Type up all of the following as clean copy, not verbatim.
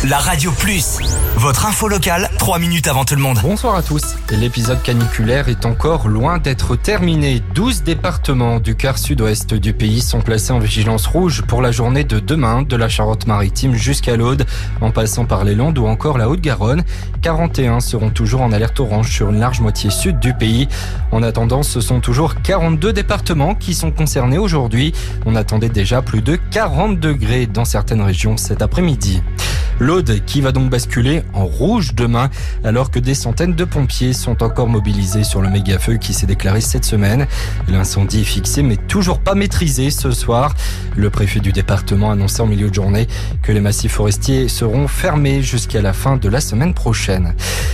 La Radio Plus, votre info locale, 3 minutes avant tout le monde. Bonsoir à tous. L'épisode caniculaire est encore loin d'être terminé. 12 départements du quart sud-ouest du pays sont placés en vigilance rouge pour la journée de demain, de la Charente-Maritime jusqu'à l'Aude, en passant par les Landes ou encore la Haute-Garonne. 41 seront toujours en alerte orange sur une large moitié sud du pays. En attendant, ce sont toujours 42 départements qui sont concernés aujourd'hui. On attendait déjà plus de 40 degrés dans certaines régions cet après-midi. L'Aude qui va donc basculer en rouge demain, alors que des centaines de pompiers sont encore mobilisés sur le méga-feu qui s'est déclaré cette semaine. L'incendie est fixé mais toujours pas maîtrisé ce soir. Le préfet du département a annoncé en milieu de journée que les massifs forestiers seront fermés jusqu'à la fin de la semaine prochaine.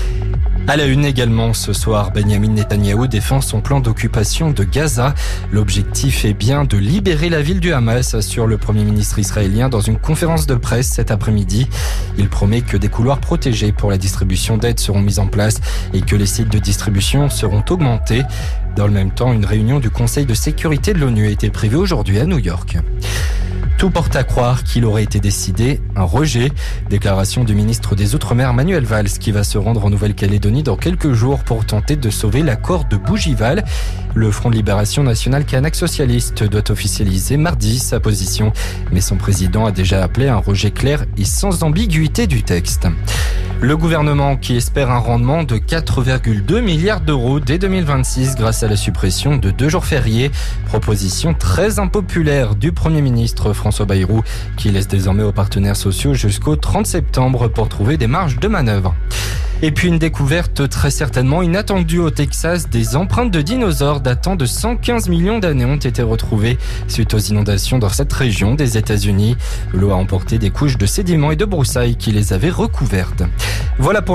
À la une également ce soir, Benjamin Netanyahou défend son plan d'occupation de Gaza. L'objectif est bien de libérer la ville du Hamas, assure le Premier ministre israélien dans une conférence de presse cet après-midi. Il promet que des couloirs protégés pour la distribution d'aide seront mis en place et que les sites de distribution seront augmentés. Dans le même temps, une réunion du Conseil de sécurité de l'ONU a été prévue aujourd'hui à New York. Tout porte à croire qu'il aurait été décidé un rejet. Déclaration du ministre des Outre-mer Manuel Valls qui va se rendre en Nouvelle-Calédonie dans quelques jours pour tenter de sauver l'accord de Bougival. Le Front de Libération Nationale Kanak Socialiste doit officialiser mardi sa position, mais son président a déjà appelé à un rejet clair et sans ambiguïté du texte. Le gouvernement qui espère un rendement de 4,2 milliards d'euros dès 2026 grâce à la suppression de 2 jours fériés. Proposition très impopulaire du Premier ministre François Bayrou qui laisse désormais aux partenaires sociaux jusqu'au 30 septembre pour trouver des marges de manœuvre. Et puis une découverte très certainement inattendue au Texas, des empreintes de dinosaures datant de 115 millions d'années ont été retrouvées suite aux inondations dans cette région des États-Unis. L'eau a emporté des couches de sédiments et de broussailles qui les avaient recouvertes. Voilà pour